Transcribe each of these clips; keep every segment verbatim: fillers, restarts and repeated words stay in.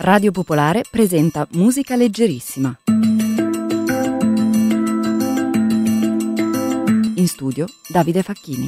Radio Popolare presenta Musica Leggerissima. In studio Davide Facchini.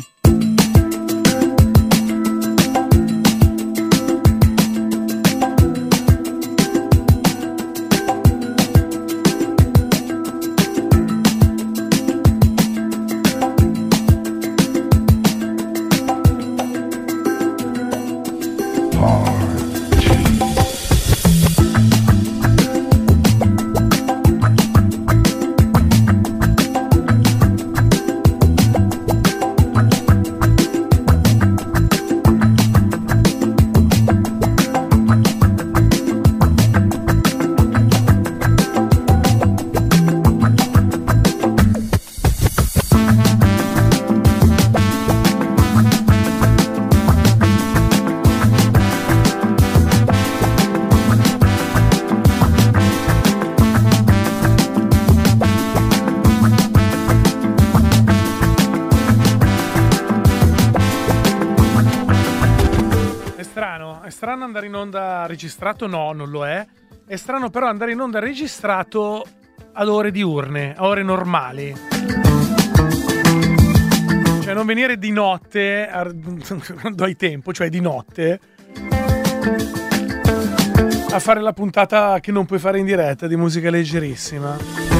È strano andare in onda registrato? No, non lo è. È strano però andare in onda registrato ad ore diurne, a ore normali. Cioè non venire di notte, quando hai tempo, cioè di notte, a fare la puntata che non puoi fare in diretta di Musica Leggerissima.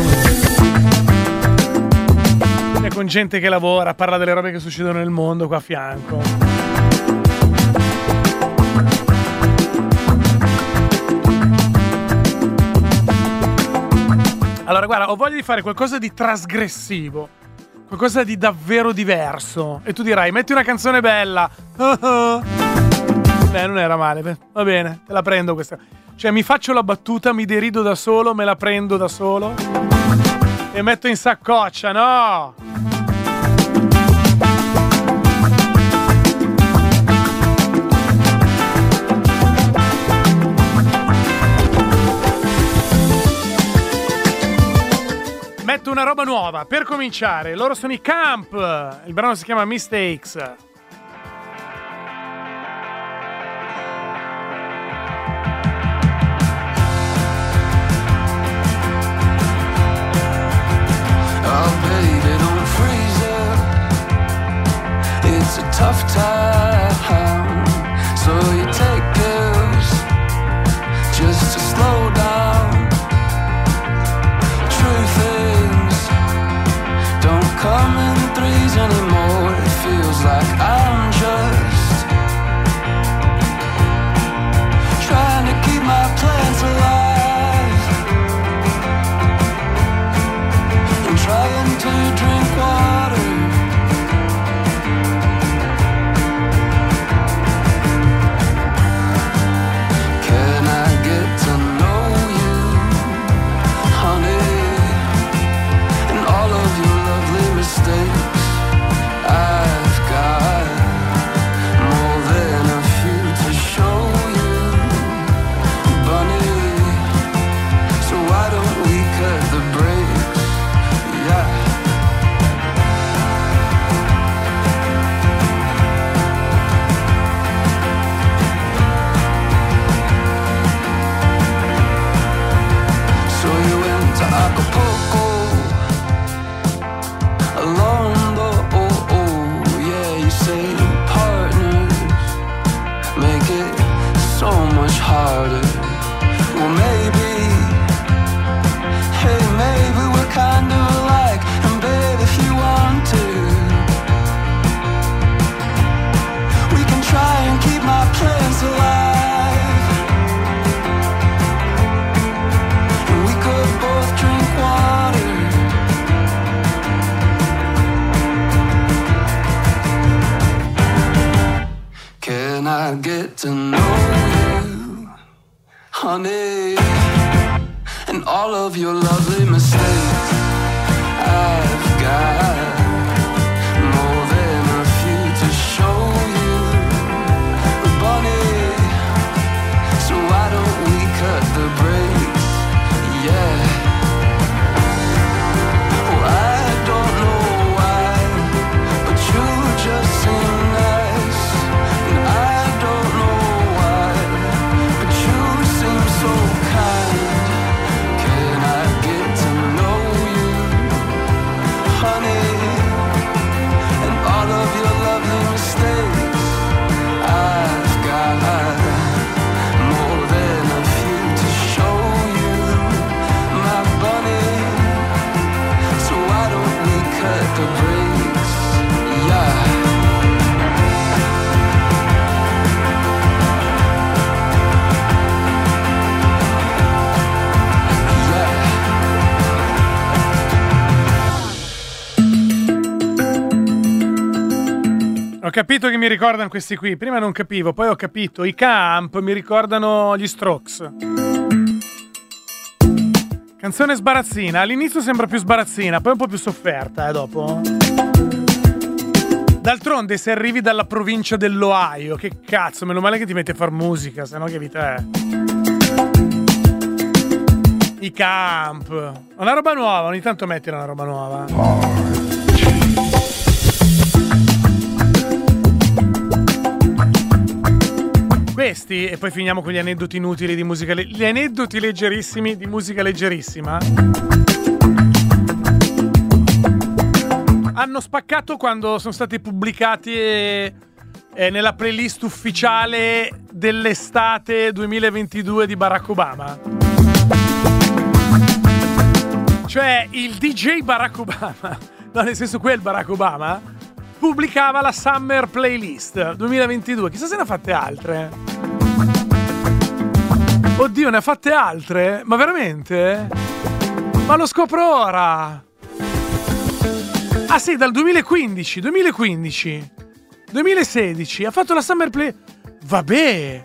E con gente che lavora, parla delle robe che succedono nel mondo qua a fianco. Allora guarda, ho voglia di fare qualcosa di trasgressivo, qualcosa di davvero diverso. E tu dirai, metti una canzone bella. Beh, non era male, beh, va bene, te la prendo questa. Cioè mi faccio la battuta, mi derido da solo, me la prendo da solo e metto in saccoccia, no! Metto una roba nuova, per cominciare, loro sono i Camp, il brano si chiama Mistakes. Oh baby, don't freeze up, it's a tough time, so you take pills, just to slow down. Come in threes anymore, it feels like I'm just trying to keep my plants alive and trying to drink water. Can I get to know you, honey, and all of your mistakes? I've got more than a few to show you, bunny, so why don't we cut the brakes? Yeah. So you went to Acapulco alone though, oh, oh, yeah, you say partners make it so much harder. Well maybe, hey maybe we're kind of alike, and babe if you want to, we can try and keep my plants alive, and we could both drink water. Can I get to know you, honey, and all of your lovely mistakes? I've got more than a few to show you, bunny, so why don't we cut the brakes? Yeah. Well, I don't know why, but you just seem nice, and I don't know why, but you seem so capito che mi ricordano questi qui. Prima non capivo, poi ho capito. I Camp mi ricordano gli Strokes. Canzone sbarazzina. All'inizio sembra più sbarazzina, poi un po' più sofferta, eh, dopo. D'altronde, se arrivi dalla provincia dell'Ohio, che cazzo, meno male che ti metti a far musica, sennò che vita è. I Camp. Una roba nuova, ogni tanto metti una roba nuova. Questi, e poi finiamo con gli aneddoti inutili di musica, le- gli aneddoti leggerissimi di musica leggerissima, hanno spaccato quando sono stati pubblicati eh, eh, nella playlist ufficiale dell'estate duemilaventidue di Barack Obama. Cioè il D J Barack Obama, no, nel senso quel Barack Obama, pubblicava la Summer Playlist duemilaventidue. Chissà se ne ha fatte altre. Oddio, ne ha fatte altre? Ma veramente? Ma lo scopro ora. Ah sì, dal duemilaquindici, duemilaquindici, duemilasedici ha fatto la Summer Play. Vabbè.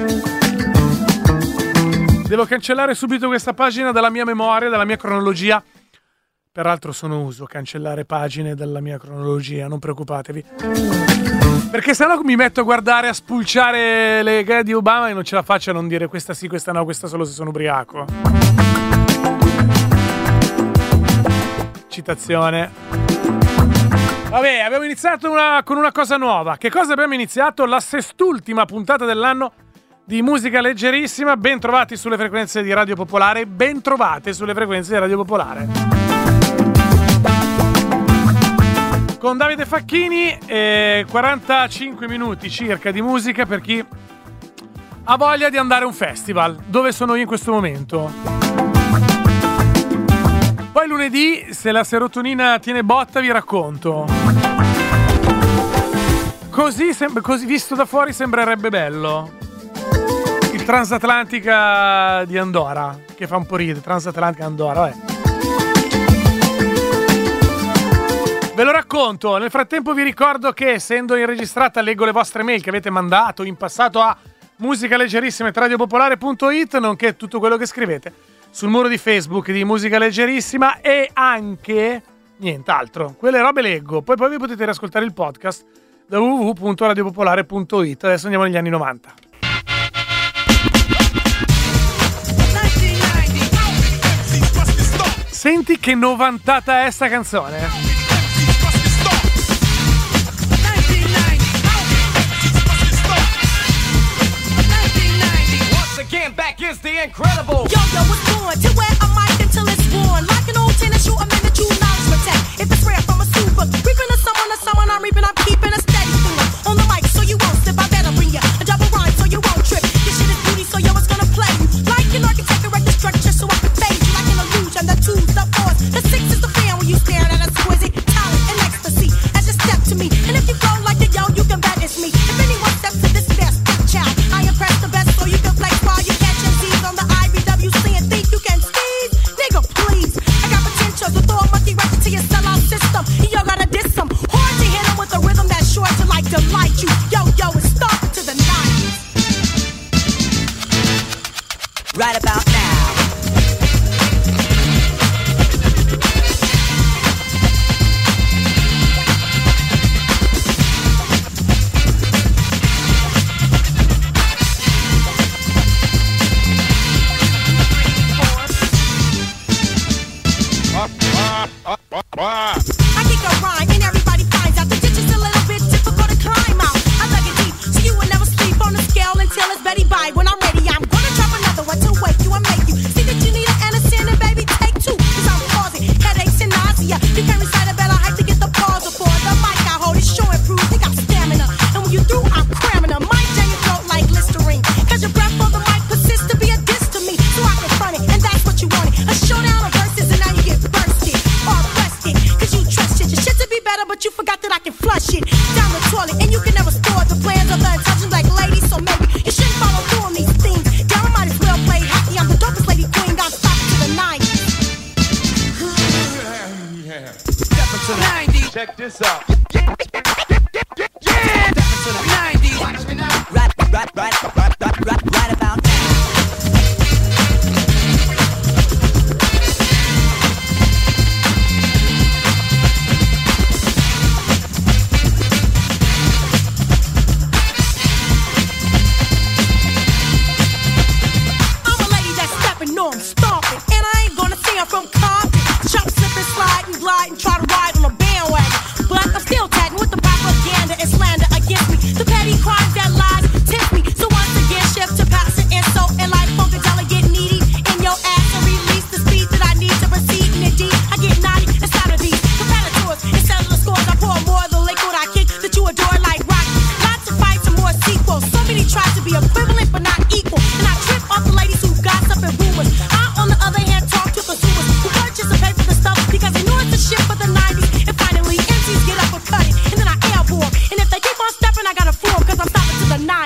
Devo cancellare subito questa pagina dalla mia memoria, dalla mia cronologia. Peraltro sono uso cancellare pagine dalla mia cronologia, non preoccupatevi. Perché sennò mi metto a guardare, a spulciare le gare di Obama e non ce la faccio a non dire questa sì, questa no, questa solo se sono ubriaco. Citazione. Vabbè, abbiamo iniziato una, con una cosa nuova. Che cosa abbiamo iniziato? La sest'ultima puntata dell'anno di musica leggerissima. Ben trovati sulle frequenze di Radio Popolare. Ben trovate sulle frequenze di Radio Popolare. Con Davide Facchini, eh, quarantacinque minuti circa di musica per chi ha voglia di andare a un festival, dove sono io in questo momento. Poi lunedì, se la serotonina tiene botta, vi racconto. Così, sem- così visto da fuori sembrerebbe bello. Il Transatlantica di Andorra, che fa un po' ridere, Transatlantica Andorra, vabbè. Ve lo racconto, nel frattempo vi ricordo che essendo registrata leggo le vostre mail che avete mandato in passato a musicaleggerissima at radiopopolare punto it, nonché tutto quello che scrivete sul muro di Facebook di Musica Leggerissima e anche nient'altro. Quelle robe leggo, poi poi vi potete riascoltare il podcast da w w w punto radiopopolare punto it. Adesso andiamo negli anni novanta. Senti che novantata è sta canzone. Again, back is the incredible. Yo, yo, was born to wear a mic until it's worn. Like an old tennis shoe, I'm in the true knowledge protect. If it's rare from a super, reaping a someone to someone, I'm reaping, I'm keeping a steady finger on the mic, so you won't slip. I better bring ya a double rhyme, so you won't trip. Your shit is booty, so yo, it's gonna play you. Like an architect, erect the structure, so I can fade you like an illusion. The two, the four, the six is the fan when you staring at exquisite talent and ecstasy. As you step to me, and if you go like a yo, you can bet it's me. If anyone steps to this best child, I impress the best, so you can flex while you catch and seize on the I B W C and think you can squeeze. Nigga, please, I got potential to throw a monkey right into your sellout system. Yo, gotta diss them. Hard to hit them with a rhythm that's sure to like delight you. Yo, yo, it's starting to the nineties. Right about now. I kick a rhyme and everybody finds out the ditch is a little bit difficult to climb out. I dug it deep, so you will never sleep on the scale until it's Betty Bye. When I'm ready, I'm gonna drop another one to wake you and make you see that you need an Anderson and baby take two. Cause I'm causing headaches and nausea. You can't recite a better height to get the pause before the mic I hold is sure and prove they got stamina. And when you through, I'm cramming a mic down your throat like Listerine. Cause your breath on the mic persists to be a diss to me. So I can front it, and that's what you wanted. A showdown of verses and now you get bursted or busted. Cause you trusted your shit to be better, but you forgot that I can flush it down the toilet. And you can never store the plans of the intelligent black lady. So maybe you shouldn't follow through on these things. Damn, I might as well play hockey. I'm the dopest lady queen. Got stopped to the nineties. Yeah. Step into the nineties. Check this out. Yeah.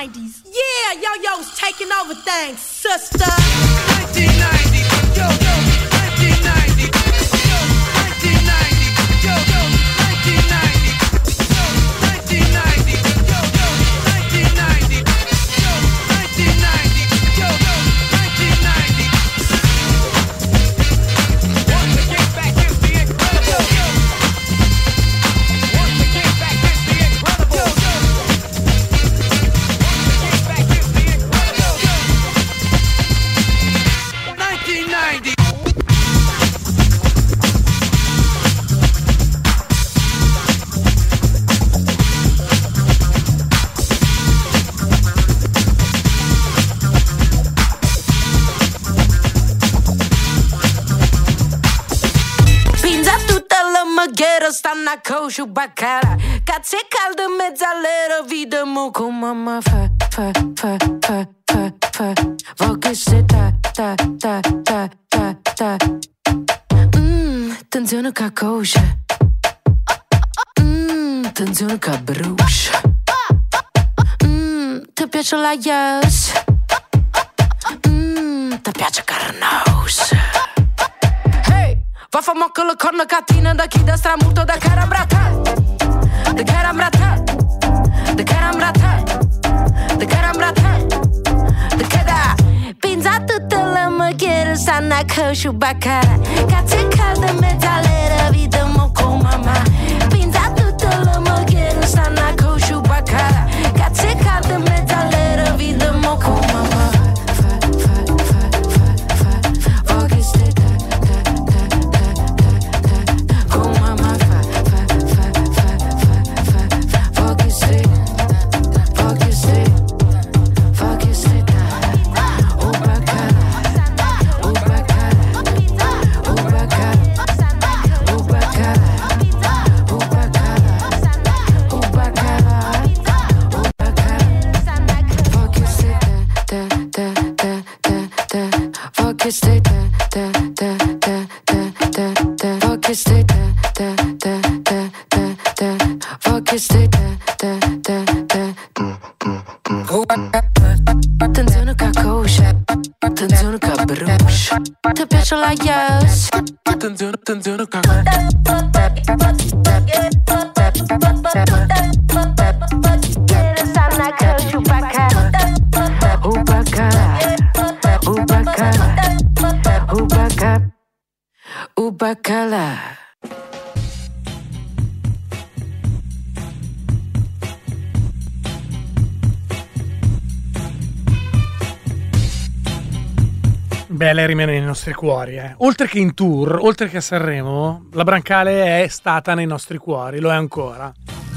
nineties. Yeah, yo-yo's taking over things, sister. nineteen ninety, yo, yo, nineteen ninety, yo, nineteen ninety, yo, yo, nineteen ninety, yo, nineteen ninety, yo, yo, nineteen ninety, yo, nineteen ninety, yo, yo, nineteen ninety. Once again, back is the incredible. Once again, back is the incredible. Once again, back is the incredible. nineteen ninety. Pinza tutta la maghiera, stanno a coscio baccara. Cazzo è caldo in mezzo all'era, vita mo con mamma fa, fa, fa, fa, fa, fa. Voglio se ta, ta, ta, ta, ta, ta. Mmm, attenzione che coscia. Mmm, attenzione che brucia. Mmm, ti piace la yes? Mmm, ti piace carnosa. Hey, va fa mocco la corna cattina da chi da stramuto da carambrata. Da carambrata. Da carambrata. Da carambrata. Da cara. Pinza tutta la maghiera, stanno a coscio baccara. Cazzo è caldo in mezzo all'era, vita mo con mamma. Pinza tutta la maghiera, stanno a coscio baccara. Cazzo è caldo in mezzo all'era, vita mo con mamma. Fa, fa, fa, fa, fa, fa. Voglio stare da, da, da, da, da, da, da. Con mamma fa, fa, fa, fa, fa, fa, fa. Voglio stare, voglio stare, voglio stare da. Oh bacala, oh bacala, oh bacala, oh bacala, oh bacala, oh bacala, oh bacala. Voglio stare da, da, da, da, da. Voglio stare da, da, da, da, da, da, da. Voglio stare da, da, da, da, da, da. Voglio stare da, da, da, da, da. Attenzione che coscia, attenzione che brucia. Ti piace la yes? Attenzione, attenzione che stanno a coscio baccara. Oh baccara, oh baccara, oh baccara, oh bacala. Beh, lei rimane nei nostri cuori, eh. Oltre che in tour, oltre che a Sanremo, la Brancale è stata nei nostri cuori, lo è ancora.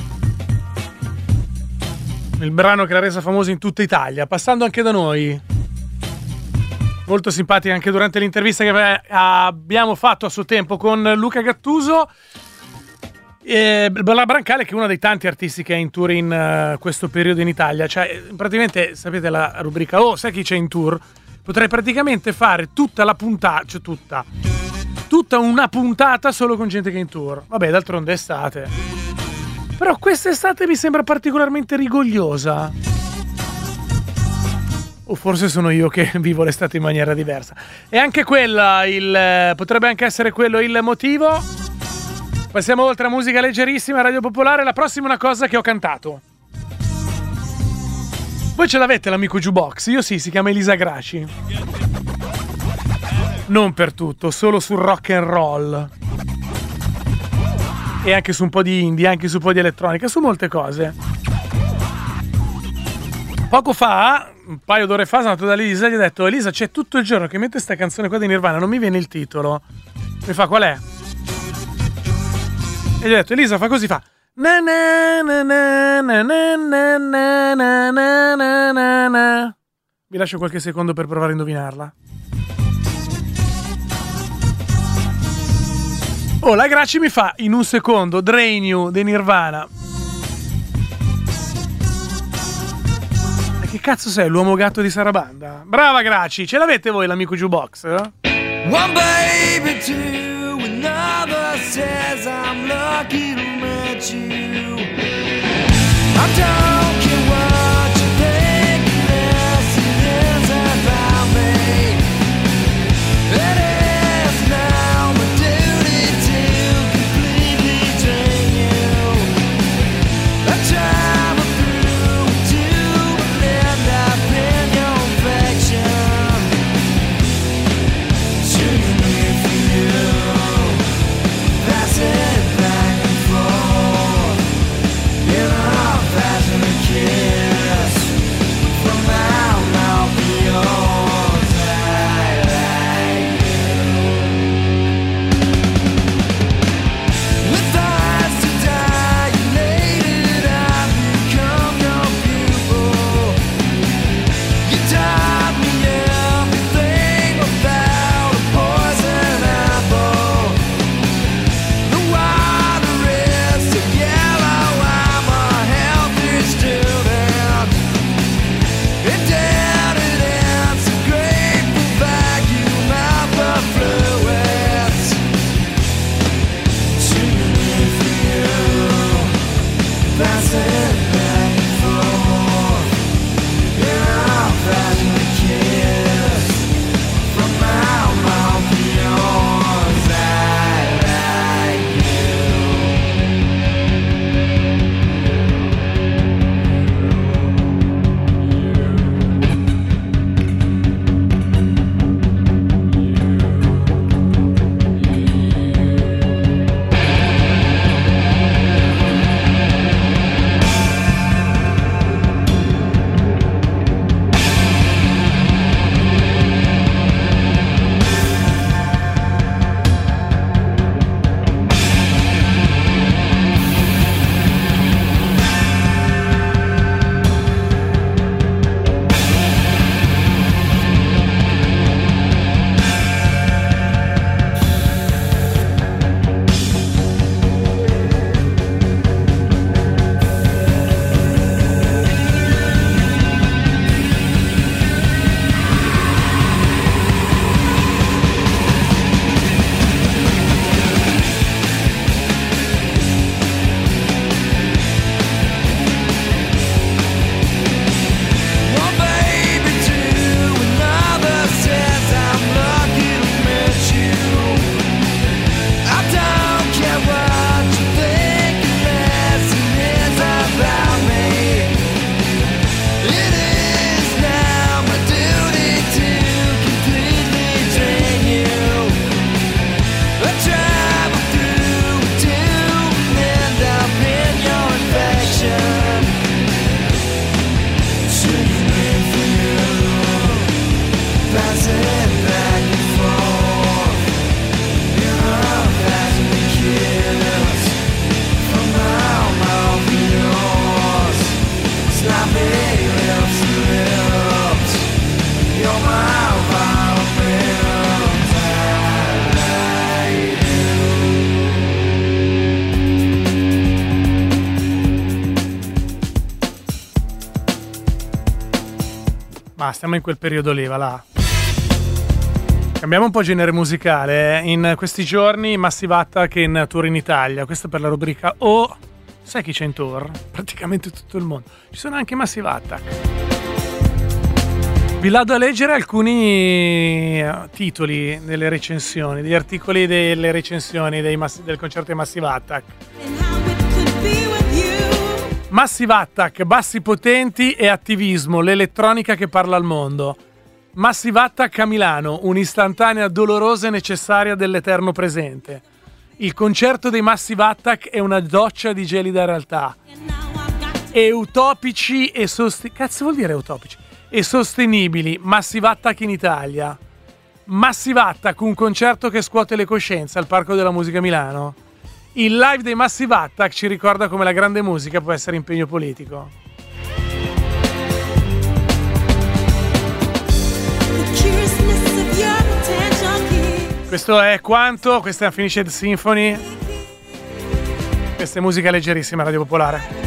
Il brano che l'ha resa famosa in tutta Italia, passando anche da noi. Molto simpatica anche durante l'intervista che abbiamo fatto a suo tempo con Luca Gattuso. E la Brancale, che è uno dei tanti artisti che è in tour in uh, questo periodo in Italia. Cioè, praticamente, sapete la rubrica "Oh, sai chi c'è in tour?" Potrei praticamente fare tutta la puntata, cioè tutta, tutta una puntata solo con gente che è in tour. Vabbè, d'altronde è estate. Però quest'estate mi sembra particolarmente rigogliosa. O forse sono io che vivo l'estate in maniera diversa. E anche quella, il, potrebbe anche essere quello il motivo. Passiamo oltre a musica leggerissima, Radio Popolare. La prossima è una cosa che ho cantato. Voi ce l'avete l'amico jukebox? Io sì, si chiama Elisa Graci. Non per tutto, solo sul rock and roll. E anche su un po' di indie, anche su un po' di elettronica, su molte cose. Poco fa, un paio d'ore fa, sono andato da Elisa e gli ho detto: Elisa, c'è tutto il giorno che mette sta canzone qua di Nirvana, non mi viene il titolo. Mi fa: qual è? E gli ho detto: Elisa, fa così, fa na na na na na na na na na na na na. Vi lascio qualche secondo per provare a indovinarla. Oh, la Graci mi fa in un secondo Drain You dei Nirvana. Ma che cazzo sei, l'uomo gatto di Sarabanda? Brava Graci, ce l'avete voi l'amico jukebox? Eh? One baby, two, another says I'm lucky to meet you. I don't care what you think. Ma stiamo in quel periodo lì, va là. Cambiamo un po' genere musicale. In questi giorni Massive Attack in tour in Italia. Questo per la rubrica O. Sai chi c'è in tour? Praticamente tutto il mondo. Ci sono anche Massive Attack. Vi vado a leggere alcuni titoli delle recensioni, degli articoli delle recensioni dei mass- del concerto di Massive Attack. Massive Attack, bassi potenti e attivismo, l'elettronica che parla al mondo. Massive Attack a Milano, un'istantanea dolorosa e necessaria dell'eterno presente. Il concerto dei Massive Attack è una doccia di gelida realtà. E utopici e sostenibili. Cazzo vuol dire utopici? E sostenibili. Massive Attack in Italia. Massive Attack, un concerto che scuote le coscienze al Parco della Musica Milano. Il live dei Massive Attack ci ricorda come la grande musica può essere impegno politico. Questo è quanto, questa è Unfinished Symphony. Questa è musica leggerissima, Radio Popolare.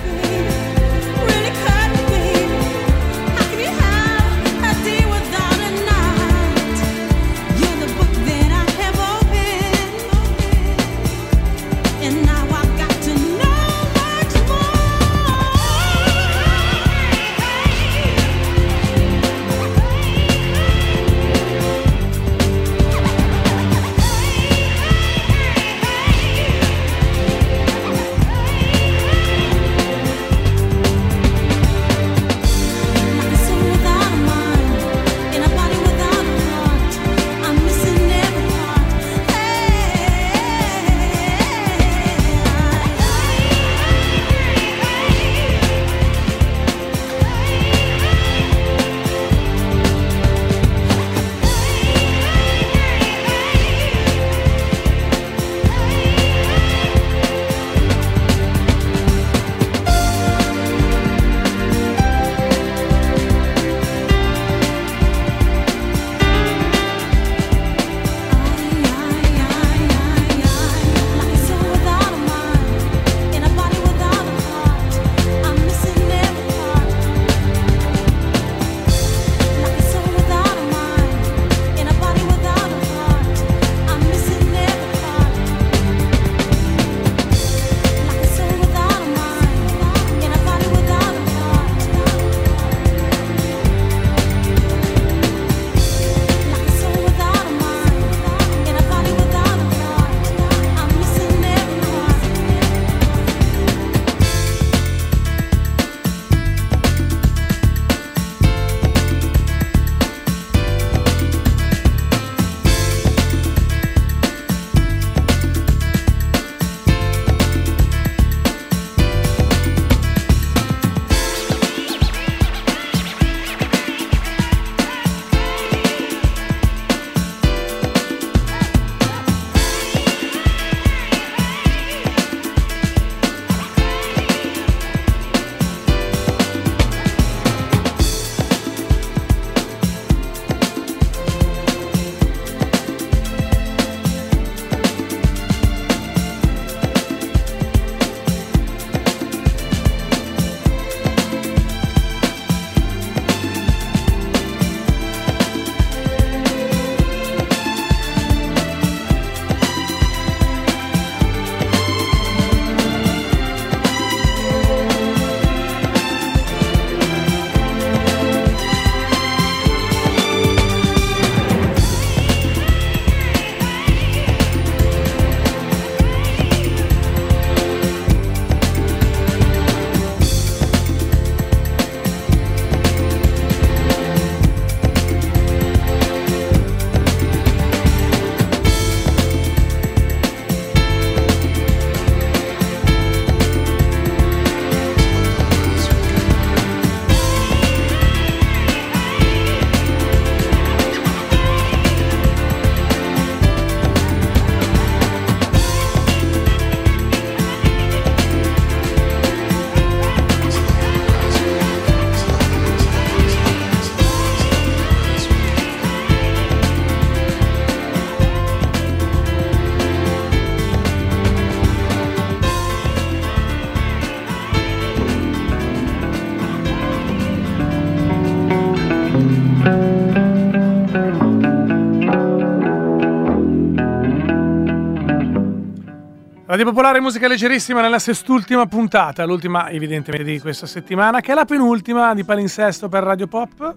Radio Popolare, musica leggerissima nella sest'ultima puntata, l'ultima evidentemente di questa settimana, che è la penultima di palinsesto per Radio Pop.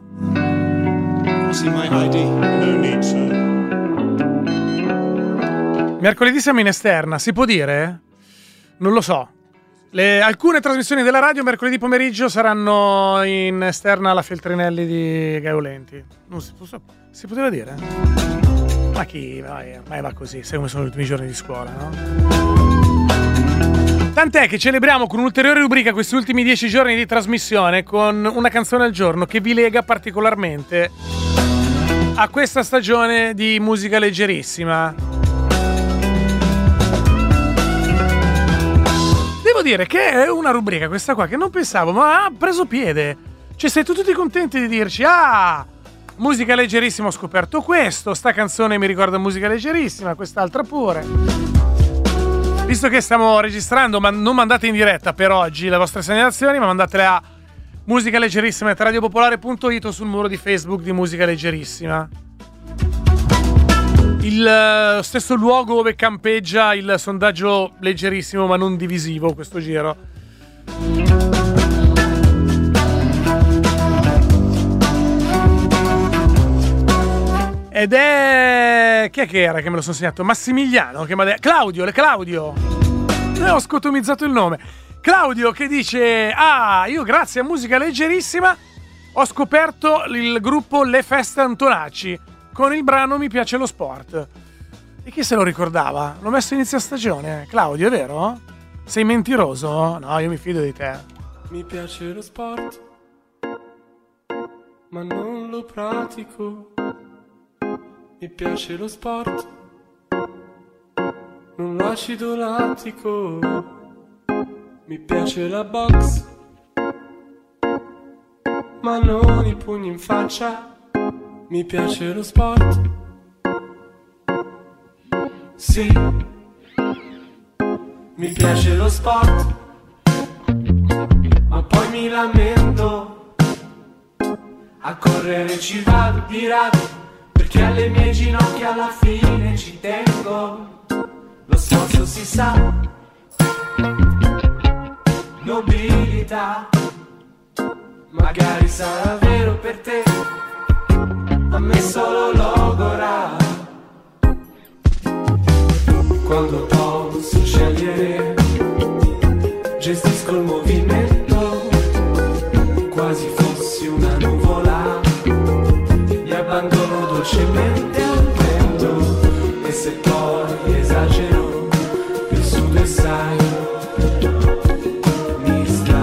Mercoledì siamo in esterna, si può dire? Non lo so. Le, alcune trasmissioni della radio mercoledì pomeriggio saranno in esterna alla Feltrinelli di Gaeolenti. Non si, si poteva dire? Ma chi vai, mai va così, sai come sono gli ultimi giorni di scuola, no? Tant'è che celebriamo con un'ulteriore rubrica questi ultimi dieci giorni di trasmissione con una canzone al giorno che vi lega particolarmente a questa stagione di musica leggerissima. Devo dire che è una rubrica questa qua che non pensavo, ma ha preso piede. Cioè siete tutti contenti di dirci: ah, musica leggerissima, ho scoperto questo, sta canzone mi ricorda musica leggerissima, quest'altra pure. Visto che stiamo registrando, ma non mandate in diretta per oggi le vostre segnalazioni, ma mandatele a musica leggerissima at radiopopolare punto it o sul muro di Facebook di Musica Leggerissima. Il uh, stesso luogo dove campeggia il sondaggio leggerissimo ma non divisivo questo giro. Ed è... chi è che era che me lo sono segnato? Massimiliano che mi ha detto... Claudio, le Claudio! Ne ho scotomizzato il nome. Claudio che dice: ah, io grazie a Musica Leggerissima ho scoperto il gruppo Le Feste Antonacci. Con il brano Mi piace lo sport. E chi se lo ricordava? L'ho messo inizio stagione. Claudio, è vero? Sei mentiroso? No, io mi fido di te. Mi piace lo sport, ma non lo pratico. Mi piace lo sport, non l'acido lattico. Mi piace la box, ma non i pugni in faccia. Mi piace lo sport, sì. Mi piace lo sport, ma poi mi lamento. A correre ci vado di rado, perché alle mie ginocchia alla fine ci tengo. Lo sforzo si sa, nobilità. Magari sarà vero per te, a me solo logora. Quando posso scegliere, gestisco il movimento, quasi fossi una nuvola. Mi abbandono dolcemente al vento, e se poi esagero, il sud sai, mi sta.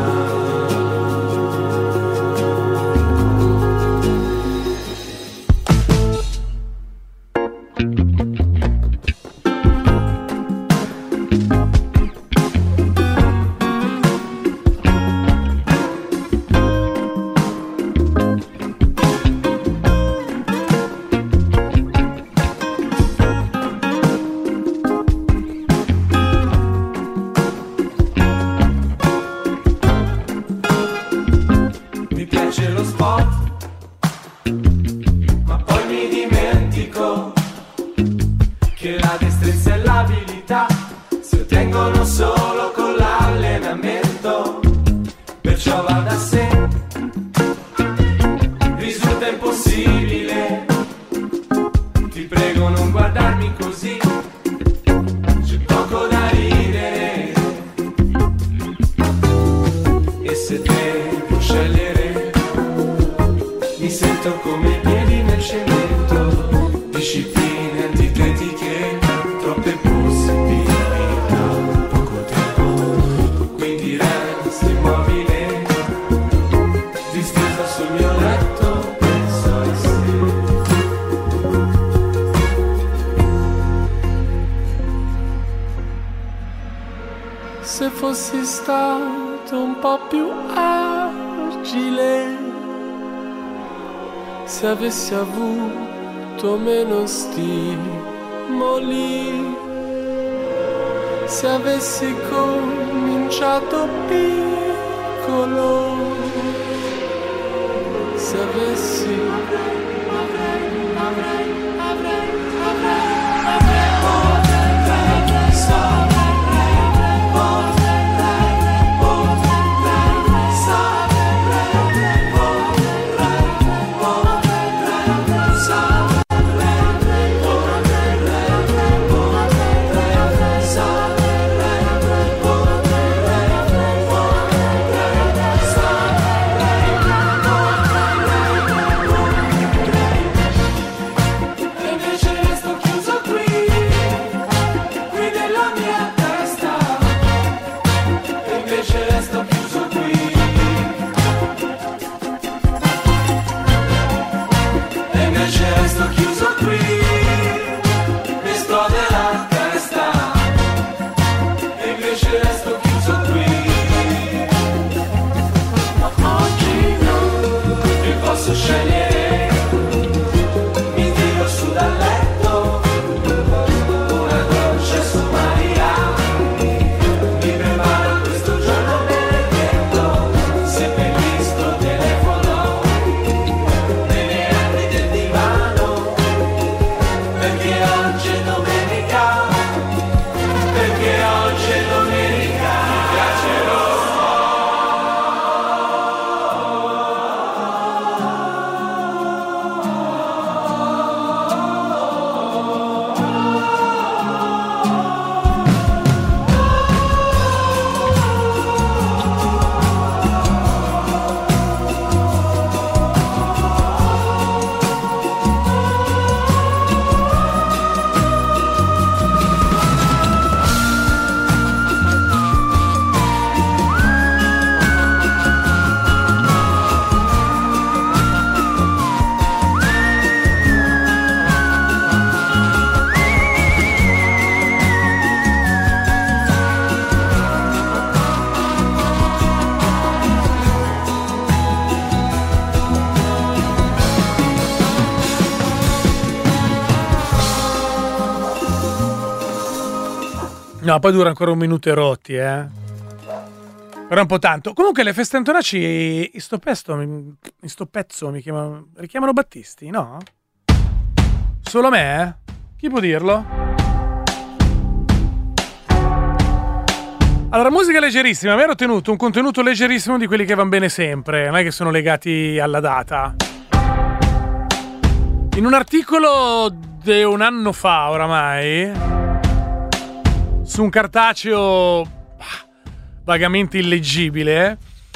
Se fossi stato un po' più agile, se avessi avuto meno stimoli, se avessi cominciato piccolo, se avessi avrei, avrei, avrei, avrei, avrei, avrei, avrei, No, poi dura ancora un minuto e rotti, eh. Però un po' tanto. Comunque le feste Antonacci, in sto pezzo, in sto pezzo mi chiamano, richiamano Battisti, no? Solo me, eh? Chi può dirlo? Allora, musica leggerissima. Mi ero tenuto un contenuto leggerissimo di quelli che vanno bene sempre, non è che sono legati alla data. In un articolo di un anno fa oramai, su un cartaceo vagamente illeggibile,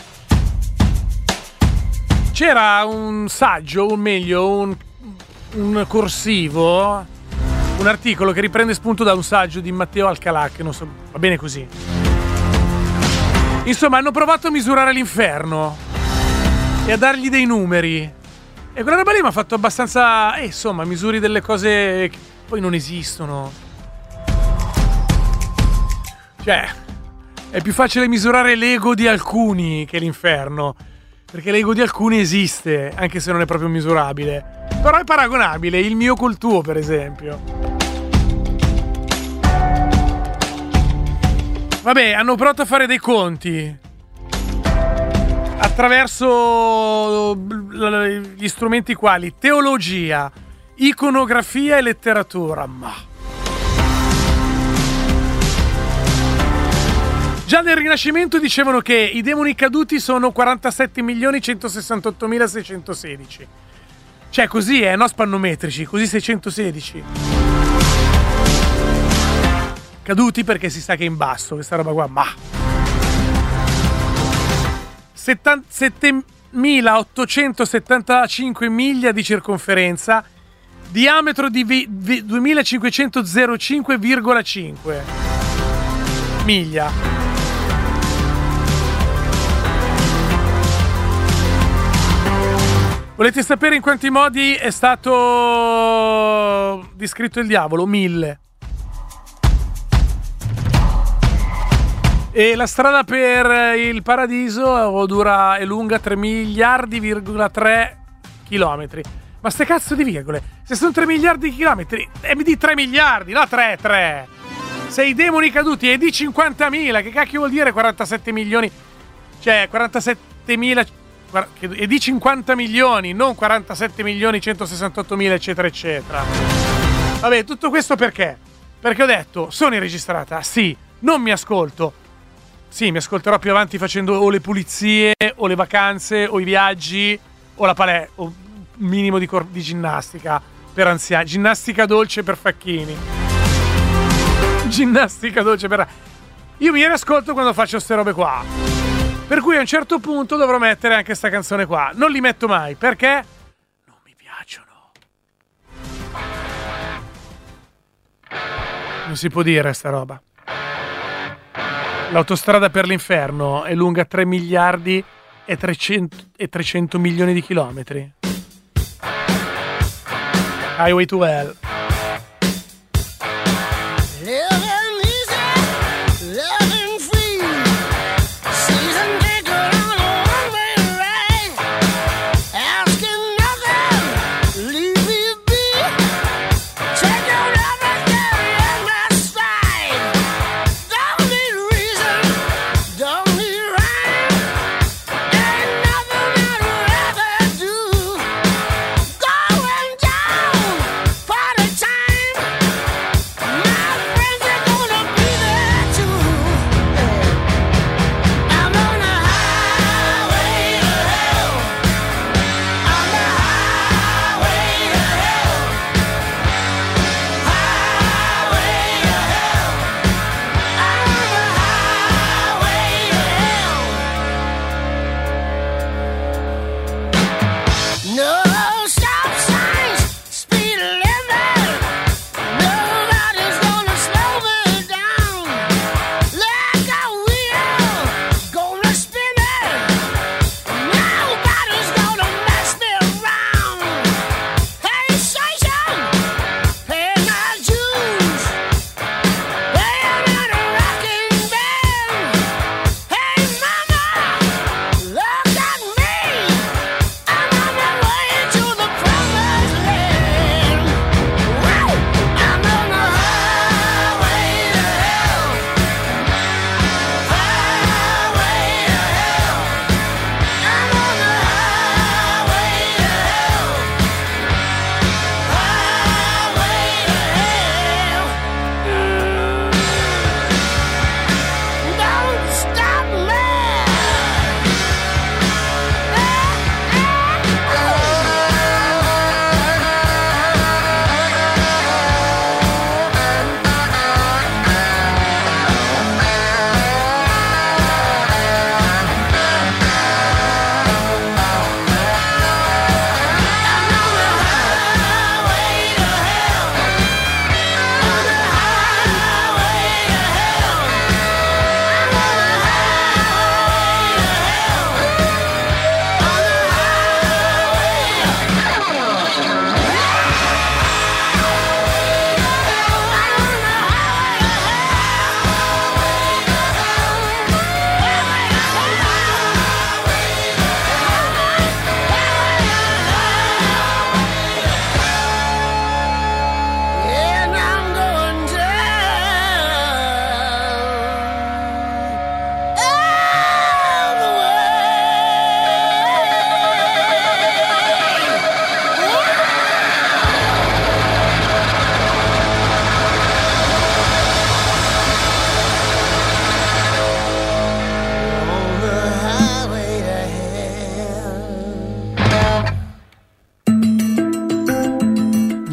c'era un saggio, o meglio un, un corsivo, un articolo che riprende spunto da un saggio di Matteo Alcalà, che non so, va bene così. Insomma, hanno provato a misurare l'inferno e a dargli dei numeri, e quella roba lì mi ha fatto abbastanza, eh, insomma, misuri delle cose che poi non esistono. Cioè, è più facile misurare l'ego di alcuni che l'inferno, perché l'ego di alcuni esiste, anche se non è proprio misurabile. Però è paragonabile, il mio col tuo, per esempio. Vabbè, hanno provato a fare dei conti attraverso gli strumenti quali teologia, iconografia e letteratura. Ma già nel Rinascimento dicevano che i demoni caduti sono quarantasette milioni centosessantottomilaseicentosedici. Cioè così, eh, no spannometrici, così seicentosedici. Caduti perché si sa che è in basso, questa roba qua, ma... settemilaottocentosettantacinque miglia di circonferenza, diametro di vi- vi- duemilacinquecentocinque virgola cinque miglia. Volete sapere in quanti modi è stato descritto il diavolo? Mille. E la strada per il paradiso dura, è lunga tre miliardi virgola tre chilometri. Ma ste cazzo di virgole? Se sono tre miliardi di chilometri, eh, mi di tre miliardi, no tre, tre. Se i demoni caduti è di cinquantamila, che cacchio vuol dire quarantasette milioni? Cioè, quarantasettemila, è di cinquanta milioni, non quarantasette milioni centosessantottomila, eccetera, eccetera. Vabbè, tutto questo perché? Perché ho detto, sono irregistrata, sì, non mi ascolto. Sì, mi ascolterò più avanti facendo o le pulizie, o le vacanze, o i viaggi, o la palestra, o un minimo di, cor- di ginnastica per anziani. Ginnastica dolce per facchini. Ginnastica dolce per... Io mi riascolto quando faccio ste robe qua. Per cui a un certo punto dovrò mettere anche sta canzone qua. Non li metto mai, perché non mi piacciono. Non si può dire sta roba. L'autostrada per l'inferno è lunga tre miliardi e trecento milioni di chilometri. Highway to Hell. Look at me, I'm on my way.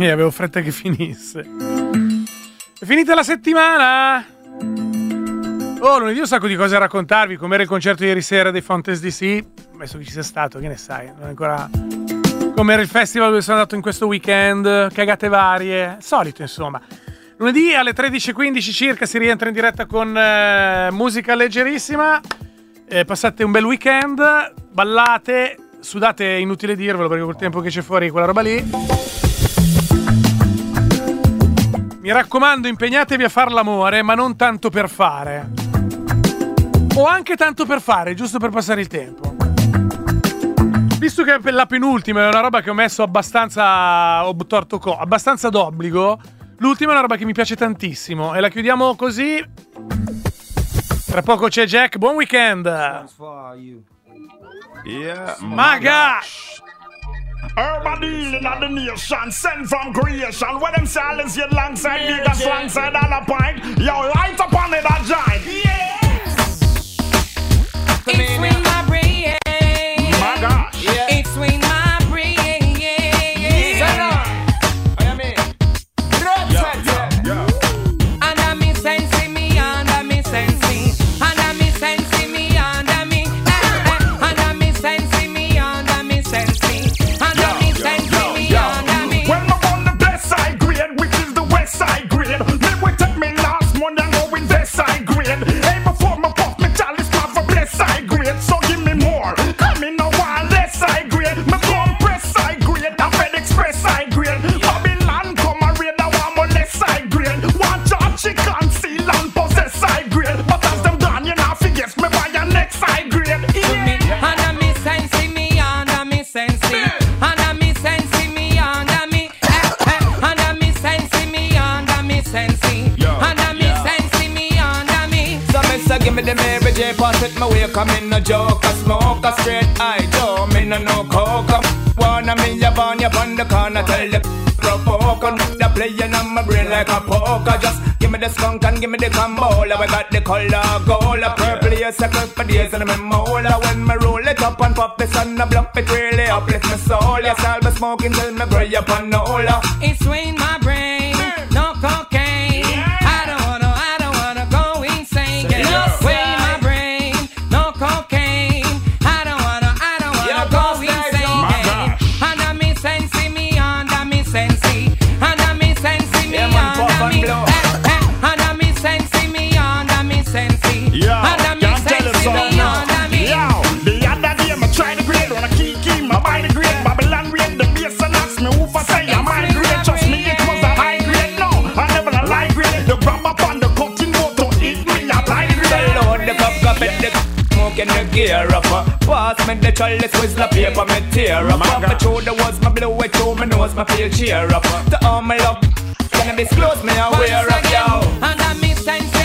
Mi avevo fretta che finisse. È finita la settimana. Oh, lunedì ho un sacco di cose a raccontarvi. Com'era il concerto ieri sera dei Fontes D C. Adesso che ci sia stato, che ne sai? Non è ancora. Com'era il festival dove sono andato in questo weekend. Cagate varie. Solito, insomma. Lunedì alle tredici e quindici circa si rientra in diretta con eh, musica leggerissima. Eh, passate un bel weekend. Ballate. Sudate, è inutile dirvelo perché col tempo che c'è fuori quella roba lì. Mi raccomando, impegnatevi a far l'amore, ma non tanto per fare. O anche tanto per fare, giusto per passare il tempo. Visto che la penultima è una roba che ho messo abbastanza ho torto co, abbastanza d'obbligo, l'ultima è una roba che mi piace tantissimo e la chiudiamo così. Tra poco c'è Jack, buon weekend. Yeah, Maga! Urban dealing of the nation, sent from creation. When them silence you alongside Vegas, alongside all a pint. Yo, light up on it, that giant. Yes! It's swing my brain. My gosh. Yeah. It's swing my brain. Yeah, yeah. Yeah. I mean, under me sense me, under me sense, under me sense me, under me, under me sense me, under me sense. When I'm on the best side grade, which is the west side grade, me will take me last month and go in west side grade. Hey, before me puff me chalice pop for bless side grade, so give me more. Come in now one less side grade, me come press side grade, I Fed Express side grade. Babylon come and raid, I want more less side grade. One charge she conceal and possess side grade, but as them done, you know, forget me buy your next side grade. Yeah. Under me sense me, under me sense. Under me sense me, under me. Under me sense me, under me sense. Under me sense me, under me. So me say give me the Mary J. pass it my way. Come in no joke, a smoke, a straight eye Joe. Me no no coke. Wanna me ya born ya on the corner. Tell the provoke on the playing on my brain like a poker. Just give me the skunk and give me the combo. We got the color gold, a purple yes, a quick for days and a mola. When me roll it up and pop the sun, I block it really uplift my soul. Yes, I'll be smoking till me gray up on Nola. It's swing my brain, no cocaine. I don't wanna, I don't wanna go insane. Get no swing my brain, no cocaine. I don't wanna, I don't wanna go insane. Under me sense me, under me sense, under me sense me, under me, under me sense me, under me sense, under me sense me, under me. Yo, the other day I tried to grade on a kiki, my buy the grade, Babylon grade, the bass and ask me who for say I'm high grade. Trust me, it was a high grade. No, I never a lie grade. The grab up on the cutting board to eat me a high grade. Load the cup, cup in the smoking the gear up. Pass me the chalice, with the paper, me tear up. My shoulder was my blue, it to my nose, my feel cheer up. To all my love, cannabis close me aware of yo. Under me sense